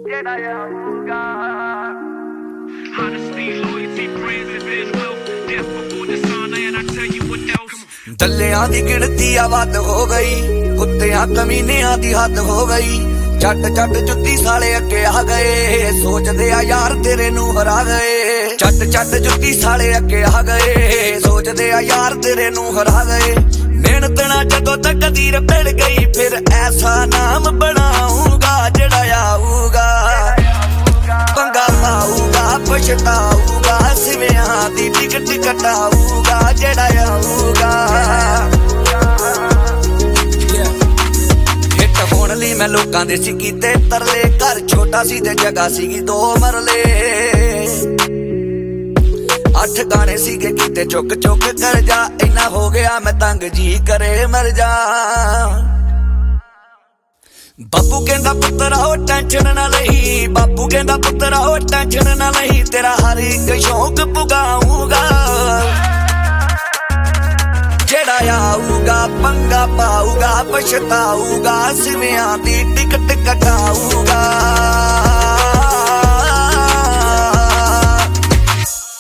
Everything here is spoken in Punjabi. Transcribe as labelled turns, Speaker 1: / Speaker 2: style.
Speaker 1: ਜਿਹੜਾ ਆਊਗਾ honesty loyalty praise and visual death before dishonor and I tell you what else
Speaker 2: ਦੱਲਿਆਂ ਦੀ ਗਿਣਤੀ ਆ ਵੱਧ ਹੋ ਗਈ ਕੁੱਤਿਆਂ ਕਮੀਨਿਆਂ ਦੀ ਹੱਦ ਹੋ ਗਈ ਛੱਡ ਛੱਡ ਜੁੱਤੀ ਸਾਲੇ ਅੱਗੇ ਆ ਗਏ ਸੋਚਦੇ ਆ ਯਾਰ ਤੇਰੇ ਨੂੰ ਹਰਾ ਗਏ ਛੱਡ ਛੱਡ ਜੁੱਤੀ ਸਾਲੇ ਅੱਗੇ ਆ ਗਏ ਸੋਚਦੇ ਆ ਯਾਰ ਤੇਰੇ ਨੂੰ ਹਰਾ ਗਏ ਮਿਹਨਤ ਨਾਲ ਜਦੋਂ ਤਕਦੀਰ ਮਿਲ ਗਈ ਫਿਰ ਐਸਾ ਨਾਮ ਬਣਾਊਗਾ ਜਿਹੜਾ ਆਊਗਾ ਪੰਗਾ ਪਾਊਗਾ ਪਛਤਾਊਗਾ ਸਿਵਿਆਂ ਦੀ ਟਿਕਟ ਕਟਾਊਗਾ ਜਿਹੜਾ ਆਊਗਾ ਹੋਣ ਲਈ ਮੈਂ ਲੋਕਾਂ ਦੇ ਸੀ ਕੀਤੇ ਤਰਲੇ ਘਰ ਛੋਟਾ ਸੀ ਤੇ ਜਗ੍ਹਾ ਸੀਗੀ 2 ਮਰਲੇ 8 ਗਾਣੇ ਸੀਗੇ ਕੀਤੇ ਚੁੱਕ ਚੁੱਕ ਕਰ ਜਾ ਇੰਨਾ ਹੋ ਗਿਆ ਮੈਂ ਤੰਗ ਜੀ ਕਰੇ ਮਰ ਜਾ ਬਾਪੂ ਕਹਿੰਦਾ ਪੁੱਤਰਾ ਉਹ ਟੈਨਸ਼ਨ ਨਾ ਲਈ ਬਾਪੂ ਕਹਿੰਦਾ ਪੁੱਤਰਾ ਉਹ ਟੈਨਸ਼ਨ ਨਾ ਲਈ ਤੇਰਾ ਹਰ ਇੱਕ ਸ਼ੌਕ ਪੁਗਾਊਗਾ ਜਿਹੜਾ ਆਊਗਾ ਪੰਗਾ ਪਾਊਗਾ ਪਛਤਾਊਗਾ ਸਿਵਿਆਂ ਦੀ ਟਿਕਟ ਕਟਾਊਗਾ